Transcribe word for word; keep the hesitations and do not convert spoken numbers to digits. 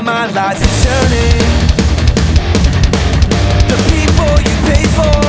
how my life is turning. The people you pay for